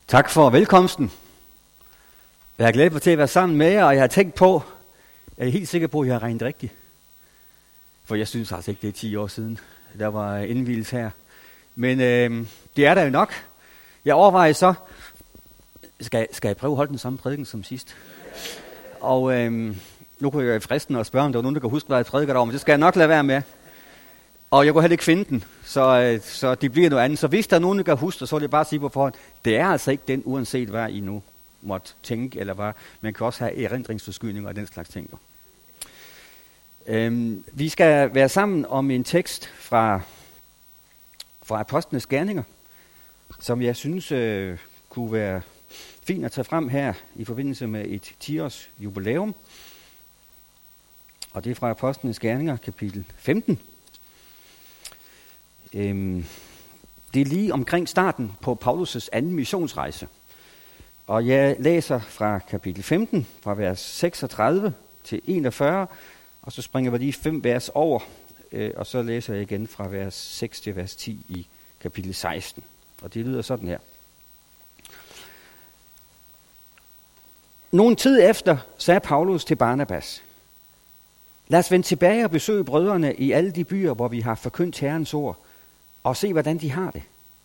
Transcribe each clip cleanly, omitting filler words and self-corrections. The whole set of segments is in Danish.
Tak for velkomsten. Jeg har glædet mig til at være sammen med jer, og jeg har tænkt på, jeg er helt sikker på, at jeg har regnet rigtigt. For jeg synes altså ikke, det er 10 år siden, der var indvielse her. Men det er der jo nok. Jeg overvejer så, skal jeg prøve at holde den samme prædiken som sidst? Og nu kunne jeg fristen og spørge, om der var nogen, der kan huske, hvad jeg prædiker over, men det skal jeg nok lade være med. Og jeg kunne heller ikke finde den, så det bliver noget andet. Så hvis der er nogen, der kan huske det, så vil jeg bare sige på forhånd, det er altså ikke den, uanset hvad I nu måtte tænke, eller hvad. Man kan også have erindringsforskydninger og den slags ting. Vi skal være sammen om en tekst fra Apostlenes Gerninger, som jeg synes kunne være fint at tage frem her i forbindelse med et 10-års jubilæum. Og det er fra Apostlenes Gerninger, kapitel 15. Det er lige omkring starten på Paulus' anden missionsrejse. Og jeg læser fra kapitel 15, fra vers 36 til 41, og så springer vi lige 5 vers over, og så læser jeg igen fra vers 6 til vers 10 i kapitel 16. Og det lyder sådan her. Nogen tid efter sagde Paulus til Barnabas: lad os vende tilbage og besøge brødrene i alle de byer, hvor vi har forkyndt Herrens ord, og se, hvordan de har det.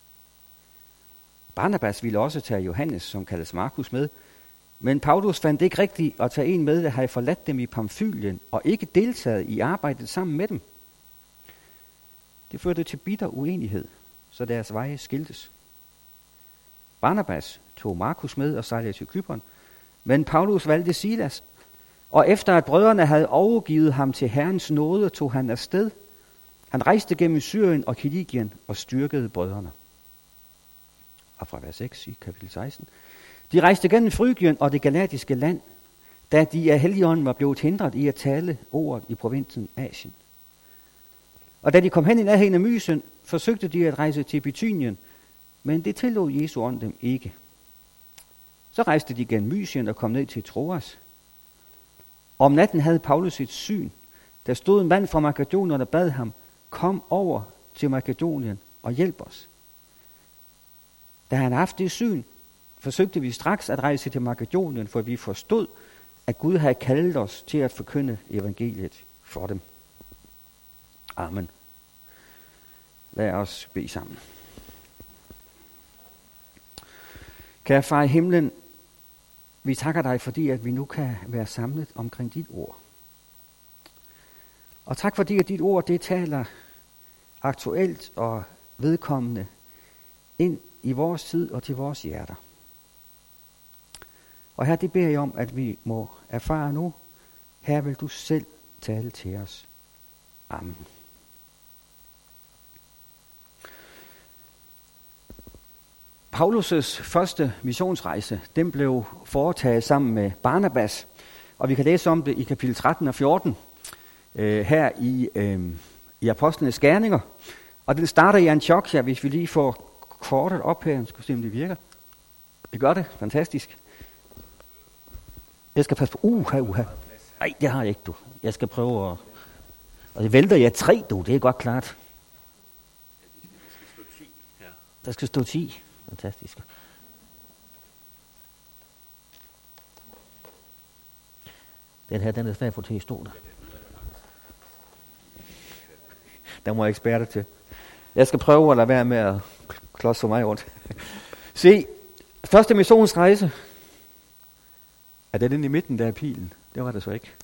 Barnabas ville også tage Johannes, som kaldes Markus, med, men Paulus fandt det ikke rigtigt at tage en med, der havde forladt dem i Pamfylien og ikke deltaget i arbejdet sammen med dem. Det førte til bitter uenighed, så deres veje skiltes. Barnabas tog Markus med og sejlede til Cypern, men Paulus valgte Silas, og efter at brødrene havde overgivet ham til Herrens nåde, tog han afsted. Han rejste gennem Syrien og Kilikien og styrkede brødrene. Og fra vers 6 i kapitel 16. De rejste gennem Frygien og det galatiske land, da de af Helligånden var blevet hindret i at tale ordet i provinsen Asien. Og da de kom hen i nærheden af Mysen, forsøgte de at rejse til Bithynien, men det tillod Jesu ånd dem ikke. Så rejste de gennem Mysien og kom ned til Troas. Om natten havde Paulus et syn. Der stod en mand fra Makedonien, der bad ham: kom over til Makedonien og hjælp os. Da han haft det syn, forsøgte vi straks at rejse til Makedonien, for vi forstod, at Gud havde kaldet os til at forkynde evangeliet for dem. Amen. Lad os bede sammen. Kære far i himlen, vi takker dig, fordi at vi nu kan være samlet omkring dit ord. Og tak fordi at dit ord, det taler aktuelt og vedkommende ind i vores tid og til vores hjerter. Og her det beder jeg om, at vi må erfare nu. Her vil du selv tale til os. Amen. Paulus' første missionsrejse, den blev foretaget sammen med Barnabas, og vi kan læse om det i kapitel 13 og 14 her i Apostlenes Gerninger. Og den starter i Antiochia, hvis vi lige får kortet op her, skal se om det virker. Det gør det, fantastisk. Jeg skal passe på, Nej, det har jeg ikke, du. Jeg skal prøve at... Og det vælter jeg 3, du, det er godt klart. Der skal stå 10. Fantastisk. Den her, den er svært for til at stå der. Der må jeg eksperte til. Jeg skal prøve at lade være med at klodse mig rundt. Se, første missionsrejse. Er det den i midten, der er pilen? Det var det så ikke.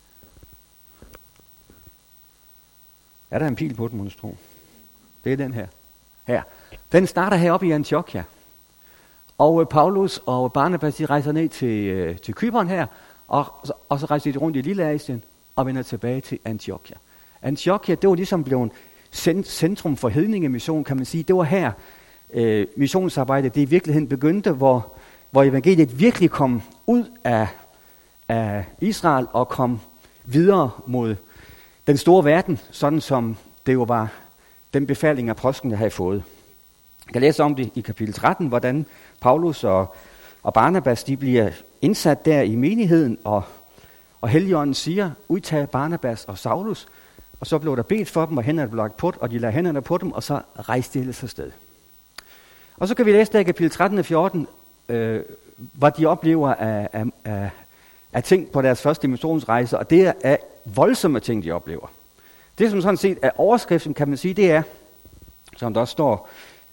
Er der en pil på den, må tro? Det er den her. Her. Den starter heroppe i Antiochia. Og Paulus og Barnabas, de rejser ned til Cypern her, og så rejser de rundt i Lille Asien og vender tilbage til Antiochia. Antiochia, det var ligesom blevet centrum for hedningemission, kan man sige. Det var her missionsarbejdet, det i virkeligheden begyndte, hvor evangeliet virkelig kom ud af Israel og kom videre mod den store verden, sådan som det jo var den befaling, apostlene havde fået. Jeg kan læse om det i kapitel 13, hvordan Paulus og Barnabas, de bliver indsat der i menigheden, og Helligånden siger: udtag Barnabas og Saulus. Og så blev der bedt for dem, og hænderne blev lagt på, og de lagde hænderne på dem, og så rejste de ellers afsted. Og så kan vi læse der i kapitel 13 og 14, hvad de oplever af ting på deres første missionsrejse, og det er voldsomme ting, de oplever. Det, som sådan set er overskriften, kan man sige, det er, som der også står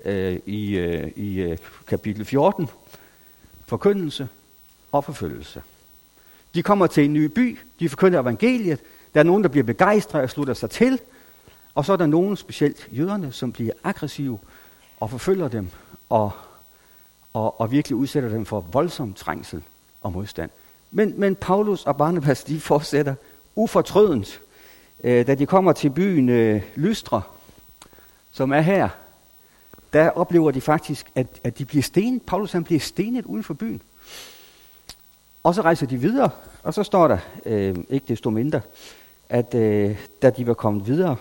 i kapitel 14, forkyndelse og forfølgelse. De kommer til en ny by, de forkynder evangeliet, der er nogen, der bliver begejstret og slutter sig til, og så er der nogen, specielt jøderne, som bliver aggressive og forfølger dem og virkelig udsætter dem for voldsom trængsel og modstand. Men Paulus og Barnabas, de fortsætter ufortrødent. Da de kommer til byen Lystra, som er her, der oplever de faktisk, at de bliver stenet. Paulus han bliver stenet uden for byen. Og så rejser de videre, og så står der, ikke desto mindre, at da de var kommet videre,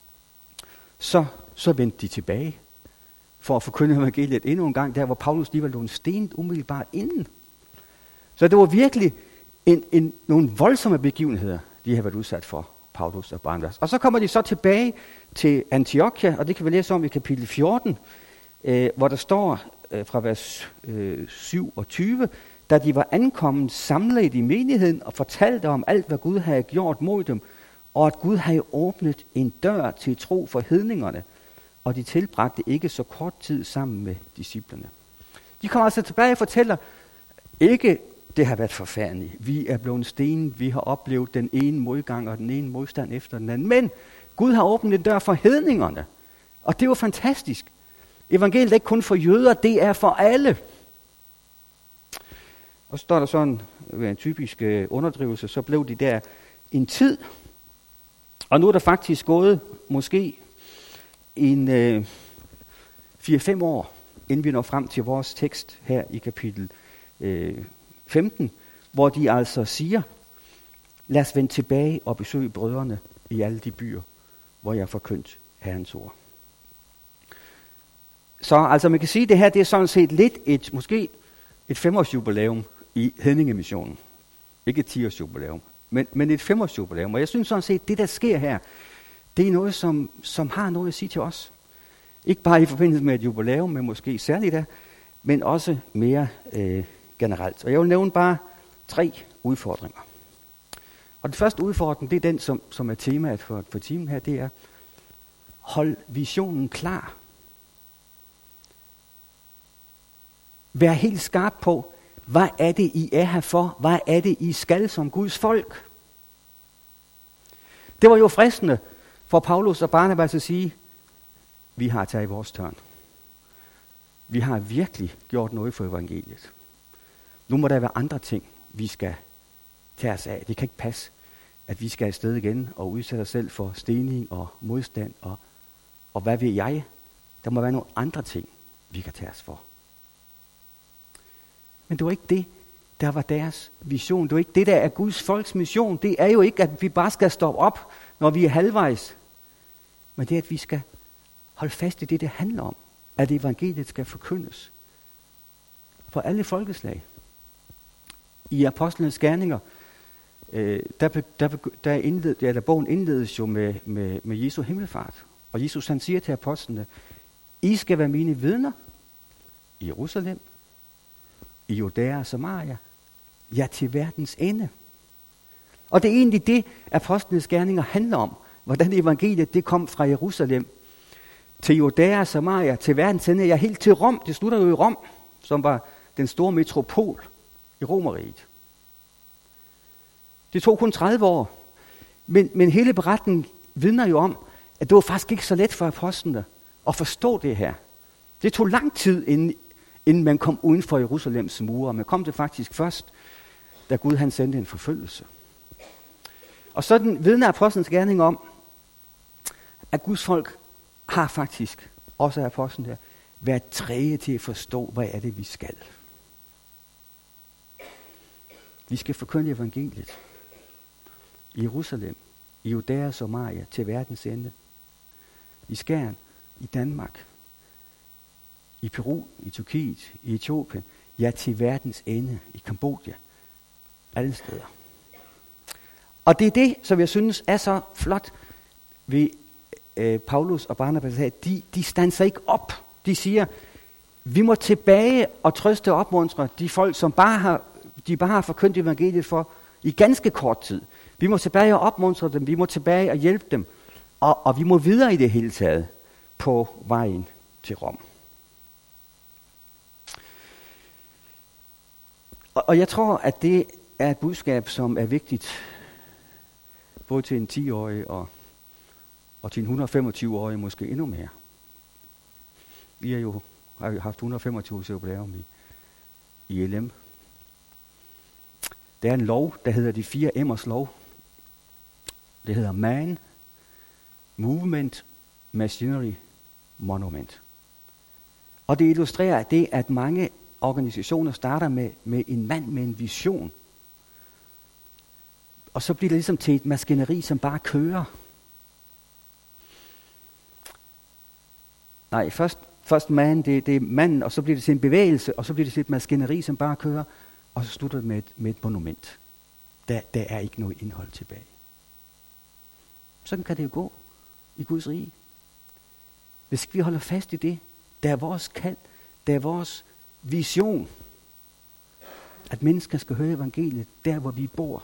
så vendte de tilbage for at forkynde evangeliet endnu en gang, der hvor Paulus lige var blevet stenet umiddelbart inden. Så det var virkelig nogle voldsomme begivenheder, de har været udsat for, Paulus og Barnabas. Og så kommer de så tilbage til Antiochia, og det kan vi læse om i kapitel 14, hvor der står fra vers 27, da de var ankommet samlet i menigheden og fortalte om alt, hvad Gud havde gjort mod dem, og at Gud havde åbnet en dør til tro for hedningerne, og de tilbragte ikke så kort tid sammen med disciplene. De kommer altså tilbage og fortæller, ikke det har været forfærdeligt, vi er blevet stenet, vi har oplevet den ene modgang og den ene modstand efter den anden, men Gud har åbnet en dør for hedningerne, og det var fantastisk. Evangeliet er ikke kun for jøder, det er for alle. Og så står der sådan, ved en typisk underdrivelse, så blev de der en tid, og nu er der faktisk gået måske en 4-5 år, inden vi når frem til vores tekst her i kapitel 15, hvor de altså siger, lad os vende tilbage og besøge brødrene i alle de byer, hvor jeg har forkyndt Herrens ord. Så altså man kan sige, at det her det er sådan set lidt måske et 5-årsjubilæum i hedningemissionen. Ikke et 10-årsjubilæum, men et 5-årsjubilæum. Og jeg synes sådan set, det der sker her, det er noget, som har noget at sige til os. Ikke bare i forbindelse med et jubilæum, men måske særligt der, men også mere generelt. Og jeg vil nævne bare 3 udfordringer. Og den første udfordring, det er den, som er temaet for timen her, det er, hold visionen klar. Vær helt skarp på, hvad er det, I er her for? Hvad er det, I skal som Guds folk? Det var jo fristende for Paulus og Barnabas at sige, vi har taget vores tørn. Vi har virkelig gjort noget for evangeliet. Nu må der være andre ting, vi skal tage os af. Det kan ikke passe, at vi skal afsted igen og udsætte os selv for stening og modstand og hvad ved jeg. Der må være nogle andre ting, vi kan tage os for. Men det var ikke det, der var deres vision. Det var ikke det, der er Guds folks mission. Det er jo ikke, at vi bare skal stoppe op, når vi er halvvejs. Men det er, at vi skal holde fast i det handler om. At evangeliet skal forkyndes. For alle folkeslag. I apostlenes gerninger, der bogen indledes jo med Jesu himmelfart. Og Jesus han siger til apostlene, I skal være mine vidner i Jerusalem, i Judæa og Samaria, ja til verdens ende. Og det er egentlig det, apostlenes gerninger handler om. Hvordan evangeliet det kom fra Jerusalem til Judæa og Samaria, til verdens ende, ja helt til Rom. Det slutter jo i Rom, som var den store metropol i Romerriget. Det tog kun 30 år, men hele beretningen vidner jo om, at det var faktisk ikke så let for apostlene at forstå det her. Det tog lang tid, inden man kom uden for Jerusalems mure. Man kom det faktisk først, da Gud han sendte en forfølgelse. Og sådan vidner apostlenes gerning om, at Guds folk har faktisk, også apostlen der, været træge til at forstå, hvad er det, vi skal. Vi skal forkynde evangeliet i Jerusalem, i Judæa og Samaria, til verdens ende. I Skjern, i Danmark, i Peru, i Tyrkiet, i Etiopien, ja til verdens ende, i Kambodja, alle steder. Og det er det, som jeg synes er så flot ved Paulus og Barnabas her. De standser ikke op. De siger, Vi må tilbage og trøste og opmuntre de folk, som bare har forkyndt evangeliet for i ganske kort tid. Vi må tilbage og opmuntre dem, vi må tilbage og hjælpe dem, og vi må videre i det hele taget på vejen til Rom. Og jeg tror, at det er et budskab, som er vigtigt, både til en 10-årig og til en 125-årig måske endnu mere. Vi har jo haft 125 jubilæum i LM. Der er en lov, der hedder de 4 M'ers lov. Det hedder Man, Movement, Machinery, Monument. Og det illustrerer det, at mange organisationer starter med en mand med en vision. Og så bliver det ligesom til et maskineri, som bare kører. Nej, først man, det er manden, og så bliver det til en bevægelse, og så bliver det til et maskineri, som bare kører, og så slutter det med et monument. Der er ikke noget indhold tilbage. Sådan kan det jo gå i Guds rige. Hvis vi holder fast i det, der er vores kald, der er vores vision, at mennesker skal høre evangeliet der, hvor vi bor,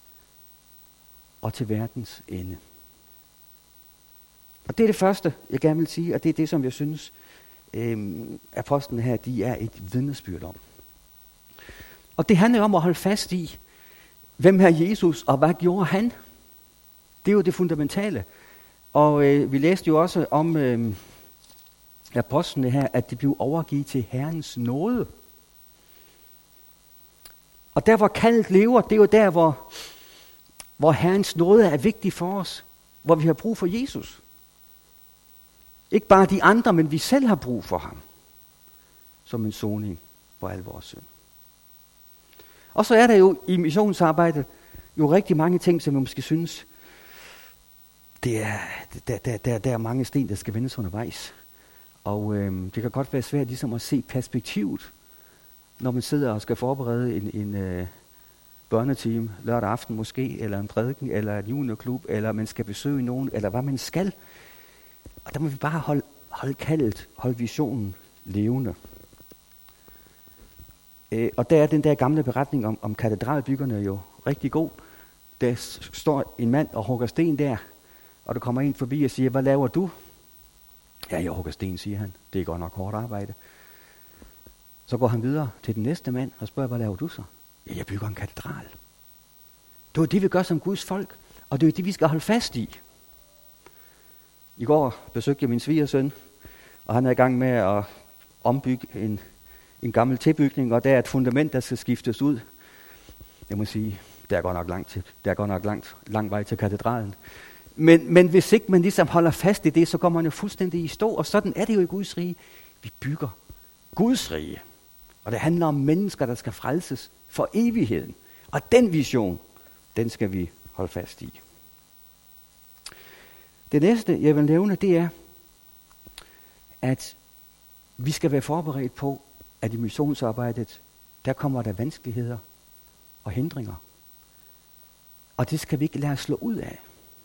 og til verdens ende. Og det er det første, jeg gerne vil sige, og det er det, som jeg synes, apostlene her, de er et vidnesbyrd om. Og det handler om at holde fast i, hvem er Jesus, og hvad gjorde han? Det er jo det fundamentale. Og vi læste jo også om apostlene her, at de blev overgivet til Herrens nåde. Og der, hvor kaldet lever, det er jo der, hvor Herrens nåde er vigtig for os. Hvor vi har brug for Jesus. Ikke bare de andre, men vi selv har brug for ham. Som en soning for al vores synd. Og så er der jo i missionsarbejdet jo rigtig mange ting, som vi måske synes, der er mange sten, der skal vendes undervejs. Og det kan godt være svært ligesom at se perspektivet, når man sidder og skal forberede en børneteam lørdag aften måske, eller en prædiken, eller en juniorklub, eller man skal besøge nogen, eller hvad man skal. Og der må vi bare holde kaldet, holde visionen levende. Og der er den der gamle beretning om katedralbyggerne jo rigtig god. Der står en mand og hugger sten der, og der kommer en forbi og siger, hvad laver du? Ja, jeg hugger sten, siger han. Det er godt nok hårdt arbejde. Så går han videre til den næste mand og spørger, hvad laver du så? Ja, jeg bygger en katedral. Det er det, vi gør som Guds folk, og det er det, vi skal holde fast i. I går besøgte jeg min svigersøn, og han er i gang med at ombygge en gammel tilbygning, og der er et fundament, der skal skiftes ud. Jeg må sige, der er godt nok lang vej til katedralen. Men hvis ikke man ligesom holder fast i det, så går man jo fuldstændig i stå, og sådan er det jo i Guds rige. Vi bygger Guds rige, og det handler om mennesker, der skal frelses for evigheden. Og den vision, den skal vi holde fast i. Det næste, jeg vil nævne, det er, at vi skal være forberedt på, at i missionsarbejdet, der kommer der vanskeligheder og hindringer. Og det skal vi ikke lade os slå ud af.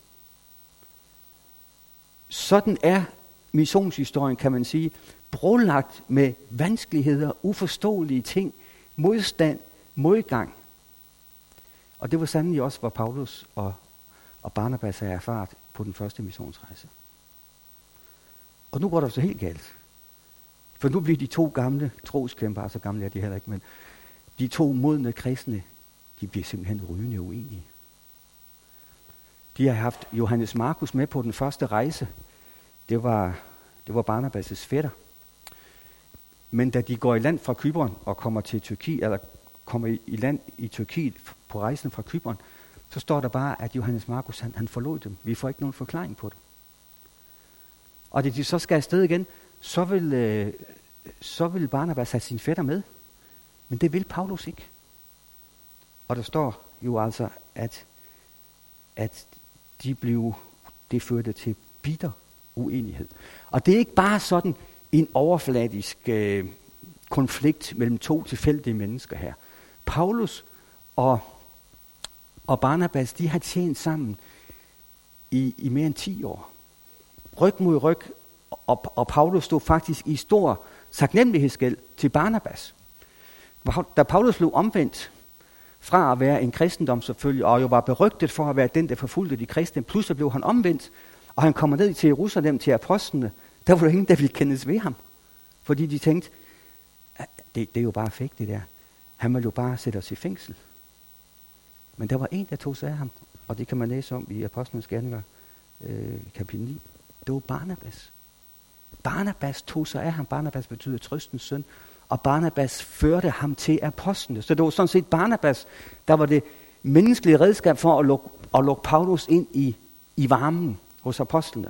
Sådan er missionshistorien, kan man sige, brolagt med vanskeligheder, uforståelige ting, modstand, modgang. Og det var sandelig også, hvor Paulus og Barnabas har erfaret på den første missionsrejse. Og nu går det så helt galt. For nu bliver de 2 gamle troskæmper, så gamle er de heller ikke, men de 2 modne kristne, de bliver simpelthen rygende uenige. De har haft Johannes Markus med på den første rejse. Det var Barnabas' fætter. Men da de går i land fra Cypern og kommer til Tyrkiet, eller kommer i land i Tyrkiet på rejsen fra Cypern, så står der bare, at Johannes Markus, han forlod dem. Vi får ikke nogen forklaring på det. Og da de så skal afsted igen, så vil Barnabas have sin fætter med. Men det vil Paulus ikke. Og der står jo altså, at det førte til bitter uenighed. Og det er ikke bare sådan en overfladisk konflikt mellem 2 tilfældige mennesker her. Paulus og Barnabas, de har tjent sammen i mere end 10 år. Ryg mod ryg, og Paulus stod faktisk i stor taknemmelighedsgæld til Barnabas. Da Paulus blev omvendt fra at være en kristendomsforfølger, og jo var berygtet for at være den, der forfulgte de kristne, pludselig blev han omvendt, og han kommer ned til Jerusalem til apostlene. Der var jo ingen, der ville kendes ved ham. Fordi de tænkte, det er jo bare fake det der. Han vil jo bare sætte os i fængsel. Men der var en, der tog sig af ham, og det kan man læse om i Apostlenes Gerninger, kapitel 9. Det var Barnabas. Barnabas tog sig af ham. Barnabas betyder trøstens søn. Og Barnabas førte ham til apostlene. Så det var sådan set Barnabas, der var det menneskelige redskab for at lukke Paulus ind i varmen hos apostlene.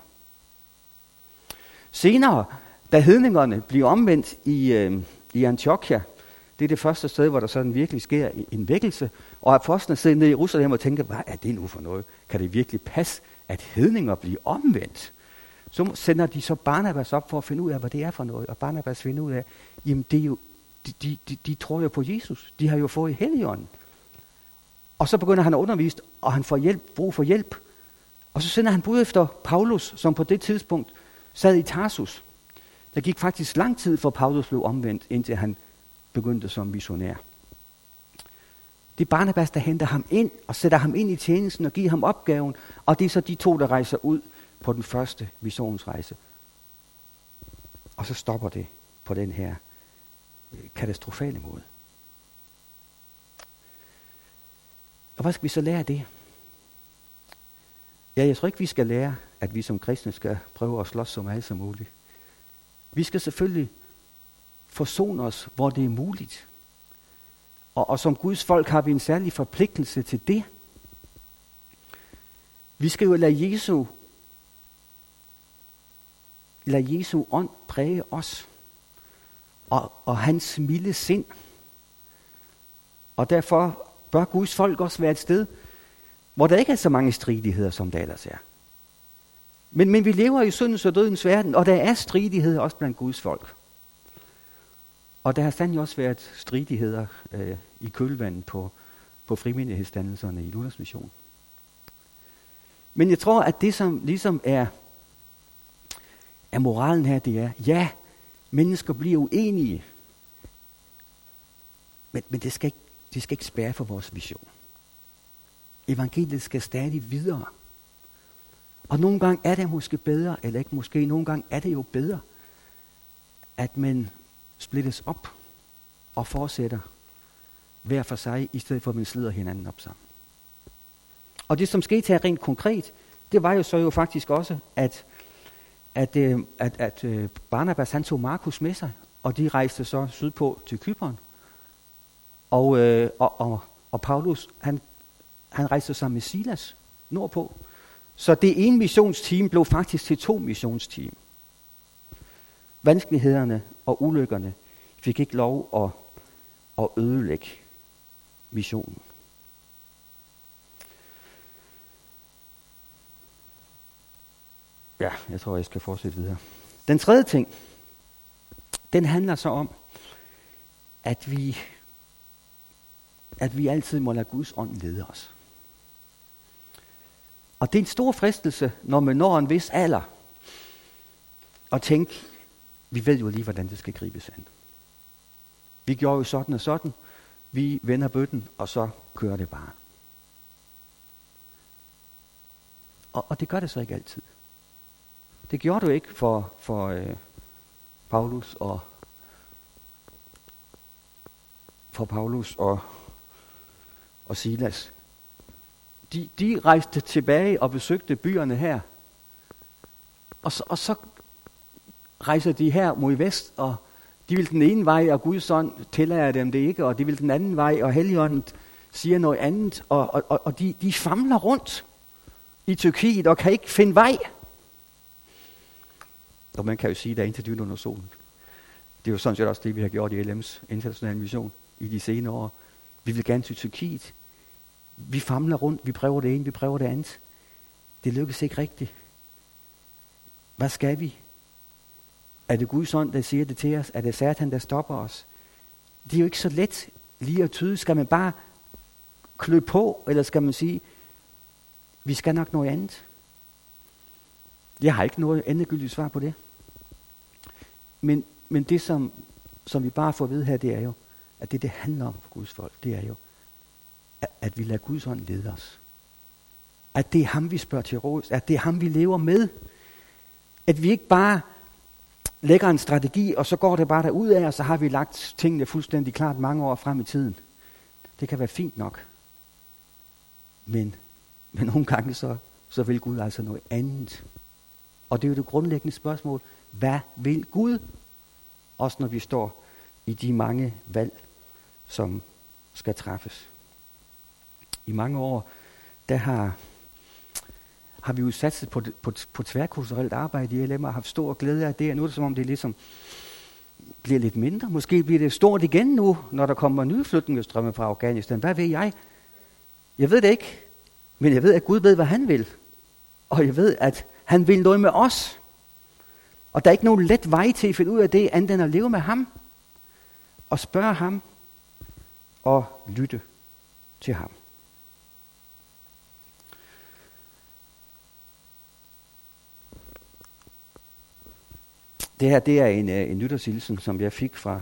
Senere, da hedningerne bliver omvendt i Antiochia, det er det første sted, hvor der sådan virkelig sker en vækkelse, og apostlene sidder nede i Jerusalem og tænker, hvad er det nu for noget? Kan det virkelig passe, at hedninger bliver omvendt? Så sender de så Barnabas op for at finde ud af, hvad det er for noget, og Barnabas finder ud af, jamen det er jo, de tror jo på Jesus, de har jo fået Helligånden. Og så begynder han at undervise, og han får brug for hjælp. Og så sender han bud efter Paulus, som på det tidspunkt sad i Tarsus. Der gik faktisk lang tid, for Paulus blev omvendt, indtil han begyndte som missionær. Det er Barnabas, der henter ham ind og sætter ham ind i tjenesten og giver ham opgaven, og det er så de to, der rejser ud på den første missionsrejse. Og så stopper det på den her katastrofale måde. Og hvad skal vi så lære af det? Ja, jeg tror ikke, vi skal lære, at vi som kristne skal prøve at slås så meget som muligt. Vi skal selvfølgelig forsone os, hvor det er muligt. Og som Guds folk har vi en særlig forpligtelse til det. Vi skal jo lade Jesu ånd præge os. Og hans milde sind. Og derfor bør Guds folk også være et sted, hvor der ikke er så mange stridigheder, som der ellers er. Men vi lever i syndens og dødens verden, og der er stridigheder også blandt Guds folk. Og der har sandelig også været stridigheder i kølvandet på frimenighedsdannelserne i Luthers Mission. Men jeg tror, at det som ligesom er moralen her, det er, ja, mennesker bliver uenige, men det skal ikke spærre for vores vision. Evangeliet skal stadig videre. Og nogle gange er det måske bedre, eller ikke måske, nogle gange er det jo bedre, at man splittes op og fortsætter hver for sig, i stedet for at man slider hinanden op sammen. Og det, som skete her rent konkret, det var jo så jo faktisk også, at Barnabas han tog Markus med sig, og de rejste så sydpå til Cypern. Og Paulus, han rejste sammen med Silas nordpå. Så det ene missionsteam blev faktisk til 2 missionsteam. Vanskelighederne og ulykkerne fik ikke lov at ødelægge missionen. Ja, jeg tror, jeg skal fortsætte videre. Den tredje ting, den handler så om, at vi altid må lade Guds ånd lede os. Og det er en stor fristelse, når man når en vis alder, at tænke, vi ved jo lige, hvordan det skal gribes an. Vi gjorde jo sådan og sådan, vi vender bøtten, og så kører det bare. Og det gør det så ikke altid. Det gjorde du ikke for Paulus og Silas. De rejste tilbage og besøgte byerne her. Og så rejser de her mod vest, og de vil den ene vej, og Guds ånd tillader dem det ikke, og de vil den anden vej, og Helligånden siger noget andet, og de famler rundt i Tyrkiet og kan ikke finde vej. Og man kan jo sige, at der er intet nyt under solen. Det er jo sådan set også det, vi har gjort i LM's internationale mission i de senere år. Vi vil gerne til Tyrkiet. Vi famler rundt, vi prøver det ene, vi prøver det andet. Det lykkes ikke rigtigt. Hvad skal vi? Er det Guds ånd, der siger det til os? Er det Satan, der stopper os? Det er jo ikke så let lige at tyde. Skal man bare klø på, eller skal man sige, vi skal nok noget andet? Jeg har ikke noget endegyldigt svar på det. Men Men det, som vi bare får at vide her, det er jo, at det handler om for Guds folk, det er jo, at vi lader Guds ånd lede os. At det er ham, vi spørger til råds. At det er ham, vi lever med. At vi ikke bare lægger en strategi, og så går det bare derud af, og så har vi lagt tingene fuldstændig klart mange år frem i tiden. Det kan være fint nok. Men nogle gange så vil Gud altså noget andet. Og det er jo det grundlæggende spørgsmål. Hvad vil Gud? Også når vi står i de mange valg, som skal træffes. I mange år, der har vi jo satset på tværkulturelt arbejde i LM og haft stor glæde af det. Nu er det som om det ligesom bliver lidt mindre. Måske bliver det stort igen nu, når der kommer nye flygtningestrømme fra Afghanistan. Hvad ved jeg? Jeg ved det ikke. Men jeg ved, at Gud ved, hvad han vil. Og jeg ved, at han vil noget med os. Og der er ikke nogen let vej til at finde ud af det, andet end at leve med ham. Og spørge ham. Og lytte til ham. Det her, det er en nytårshilsen, som jeg fik fra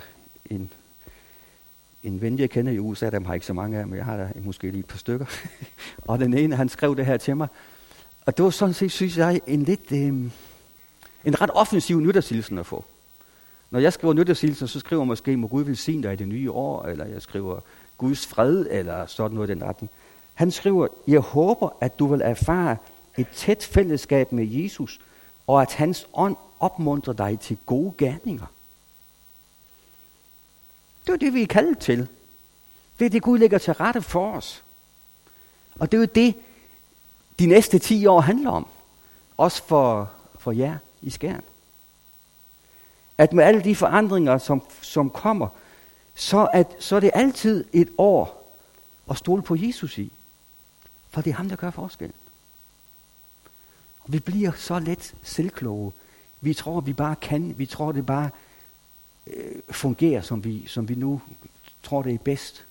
en ven, jeg kender i USA. Dem har ikke så mange af, men jeg har der måske lige et par stykker. Og den ene, han skrev det her til mig. Og det var sådan set, synes jeg, en ret offensiv nytårshilsen at få. Når jeg skriver nytårshilsen, så skriver jeg måske, må Gud velsigne dig i det nye år, eller jeg skriver Guds fred, eller sådan noget i den retning. Han skriver, jeg håber, at du vil erfare et tæt fællesskab med Jesus, og at hans ånd opmuntrer dig til gode gerninger. Det er det, vi er kaldet til. Det er det, Gud lægger til rette for os. Og det er jo det, de næste 10 år handler om. Også for jer i Skjern. At med alle de forandringer, som kommer, så er det altid et år at stole på Jesus i. For det er ham, der gør forskellen. Og vi bliver så let selvkloge. Vi tror, vi bare kan. Vi tror, det bare fungerer, som vi nu tror, det er bedst.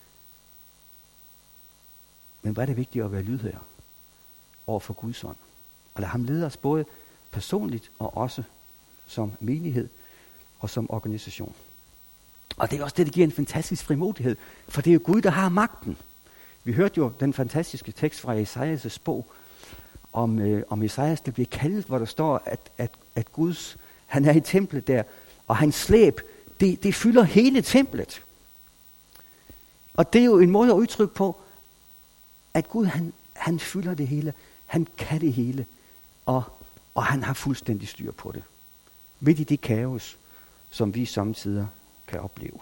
Men hvor er det vigtigt at være lydhør over for Guds ånd. Og lade ham lede os både personligt og også som menighed og som organisation. Og det er også det, der giver en fantastisk frimodighed. For det er jo Gud, der har magten. Vi hørte jo den fantastiske tekst fra Esajas bog, om Esajas, der bliver kaldet, hvor der står, at Guds, han er i templet der, og hans slæb, det fylder hele templet. Og det er jo en måde at udtrykke på, at Gud, han fylder det hele, han kan det hele, og han har fuldstændig styr på det. Midt i det kaos, som vi samtidig kan opleve.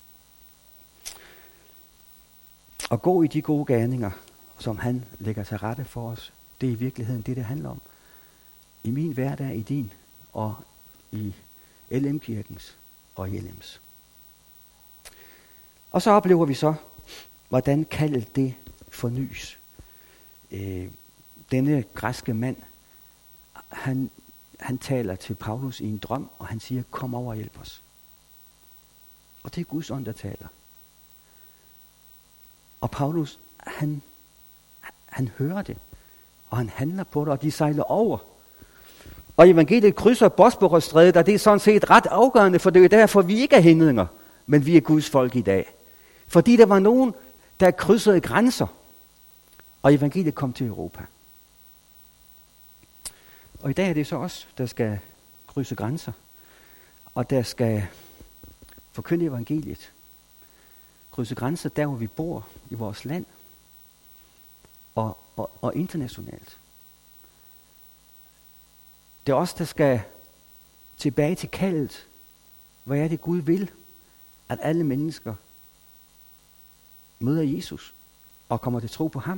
Og gå i de gode gerninger, som han lægger til rette for os, det er i virkeligheden det handler om. I min hverdag, i din, og i LM-kirkens og i LM's. Og så oplever vi så, hvordan kaldet det fornyes. Denne græske mand, han taler til Paulus i en drøm, og han siger, kom over og hjælp os. Og det er Guds ånd, der taler. Og Paulus, han hører det, og han handler på det, og de sejler over. Og evangeliet krydser Bosporusstrædet, og det er sådan set ret afgørende, for det er derfor, vi ikke er hindringer, men vi er Guds folk i dag. Fordi der var nogen, der krydsede grænser, og evangeliet kom til Europa. Og i dag er det så os, der skal krydse grænser, og der skal forkynde evangeliet. Krydse grænser der, hvor vi bor, i vores land, og internationalt. Det er os, der skal tilbage til kaldet. Hvad er det, Gud vil? At alle mennesker møder Jesus og kommer til tro på ham.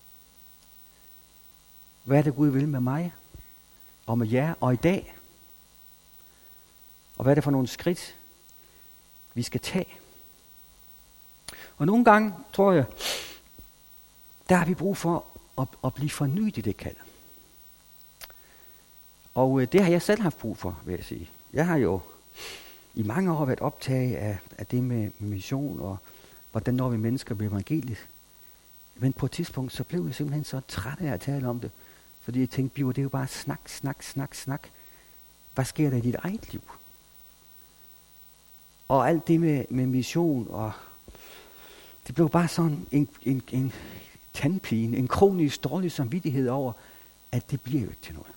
Hvad er det, Gud vil med mig og med jer og i dag? Og hvad er det for nogle skridt, vi skal tage? Og nogle gange, tror jeg, der har vi brug for at blive fornyet i det kald. Og det har jeg selv haft brug for, vil jeg sige. Jeg har jo i mange år været optaget af det med mission, og hvordan når vi mennesker med evangeliet. Men på et tidspunkt, så blev jeg simpelthen så træt af at tale om det. Fordi jeg tænkte, det er jo bare snak. Hvad sker der i dit eget liv? og alt det med mission, og det blev bare sådan en tandpine, en kronisk dårlig samvittighed over, at det bliver jo ikke til noget.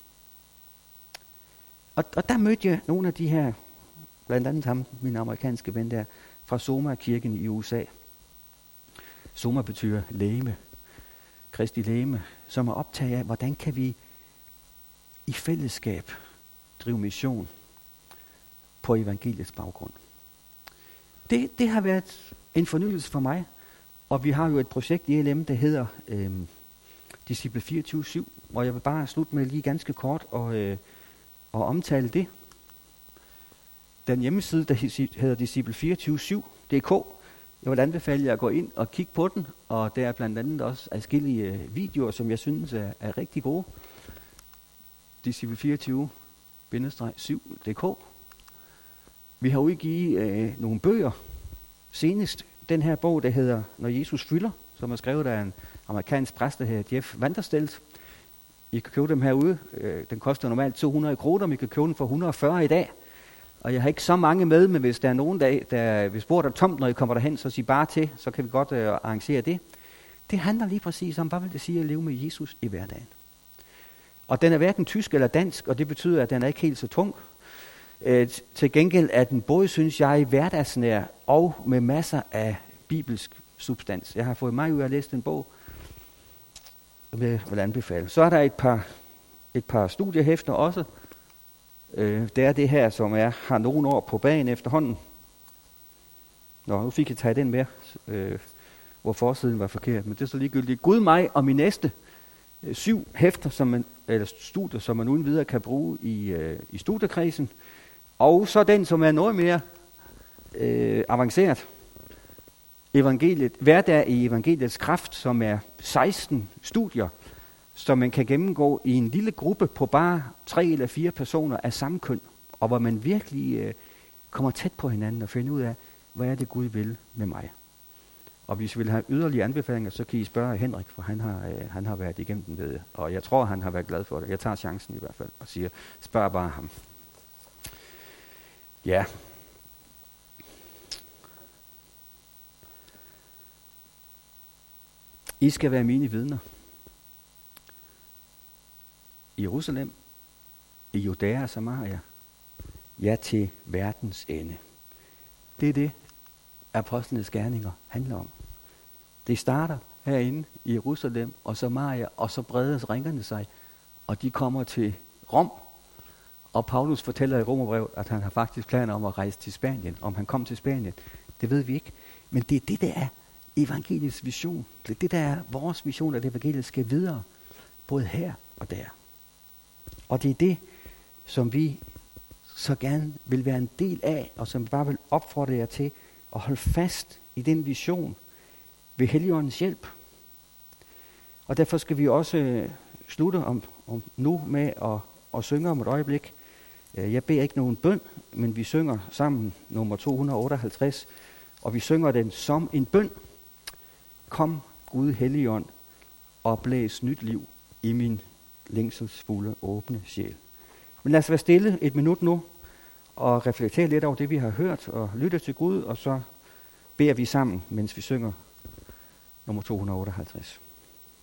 Og der mødte jeg nogle af de her, blandt andet ham, min amerikanske ven der, fra Soma-kirken i USA. Soma betyder legeme, Kristi legeme, som er optaget af, hvordan kan vi i fællesskab drive mission på evangeliets baggrund. Det har været en fornyelse for mig, og vi har jo et projekt i LM, der hedder Disciple 24/7, og jeg vil bare slutte med lige ganske kort og omtale det. Den hjemmeside, der hedder Disciple247.dk, jeg vil anbefale jer at gå ind og kigge på den, og der er blandt andet også adskillige videoer, som jeg synes er rigtig gode. Disciple24-7.dk. Vi har udgivet nogle bøger. Senest den her bog, der hedder Når Jesus fylder, som er skrevet af en amerikansk præst, der hedder Jeff Vanderstelt. I kan købe dem herude. Den koster normalt 200 kroner, men I kan købe den for 140 i dag. Og jeg har ikke så mange med, men hvis der er nogen, hvis bordet er tomt, når I kommer derhen, så sig bare til, så kan vi godt arrangere det. Det handler lige præcis om, hvad vil det sige at leve med Jesus i hverdagen. Og den er hverken tysk eller dansk, og det betyder, at den er ikke helt så tung. Til gengæld er den både, synes jeg, hverdagsnær og med masser af bibelsk substans. Jeg har fået mig ud af at læse den bog, og jeg vil anbefale. Så er der et par studiehæfter også. Det er det her, som har nogle år på bagen efterhånden. Nu fik jeg taget den med, hvor forsiden var forkert, men det er så ligegyldigt. Gud mig og min næste 7 hæfter, eller studier, som man uden videre kan bruge i studiekredsen. Og så den, som er noget mere avanceret. Evangeliet, hverdag i evangeliets kraft, som er 16 studier, som man kan gennemgå i en lille gruppe på bare 3 eller 4 personer af samme køn, og hvor man virkelig kommer tæt på hinanden og finder ud af, hvad er det Gud vil med mig. Og hvis I vil have yderligere anbefalinger, så kan I spørge Henrik, for han har været igennem den, ved jeg. Og jeg tror, han har været glad for det. Jeg tager chancen i hvert fald og siger, spørg bare ham. Ja. I skal være mine vidner. I Jerusalem, i Judæa og Samaria, ja til verdens ende. Det er det, apostlenes gerninger handler om. Det starter herinde i Jerusalem og Samaria, og så breder ringerne sig, og de kommer til Rom. Og Paulus fortæller i Romerbrevet, at han har faktisk planer om at rejse til Spanien. Om han kom til Spanien, det ved vi ikke. Men det er det, der er evangeliets vision. Det er det, der er vores vision, at evangeliet skal videre, både her og der. Og det er det, som vi så gerne vil være en del af, og som bare vil opfordre jer til at holde fast i den vision ved Helligåndens hjælp. Og derfor skal vi også slutte om nu med at synge om et øjeblik. Jeg beder ikke nogen bøn, men vi synger sammen nummer 258, og vi synger den som en bøn. Kom, Gud Helligånd, og blæs nyt liv i min længselsfulde, åbne sjæl. Men lad os være stille et minut nu, og reflektere lidt over det, vi har hørt, og lytte til Gud, og så beder vi sammen, mens vi synger nummer 258.